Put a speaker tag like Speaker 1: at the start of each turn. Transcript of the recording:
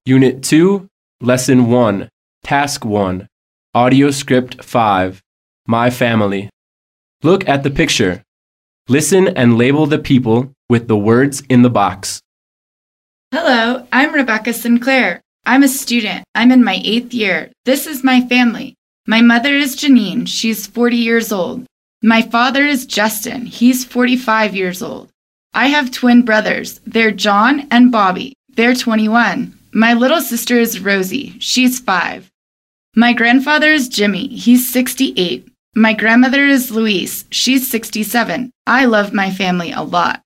Speaker 1: Unit 2, Lesson 1, Task 1, Audio Script 5, My Family. Look at the picture. Listen and label the people with the words in the box.
Speaker 2: Hello, I'm Rebecca Sinclair. I'm a student. I'm in my 8th year. This is my family. My mother is Janine. She's 40 years old. My father is Justin. He's 45 years old. I have twin brothers. They're John and Bobby. They're 21. My little sister is Rosie. She's 5. My grandfather is Jimmy. He's 68. My grandmother is Louise. She's 67. I love my family a lot.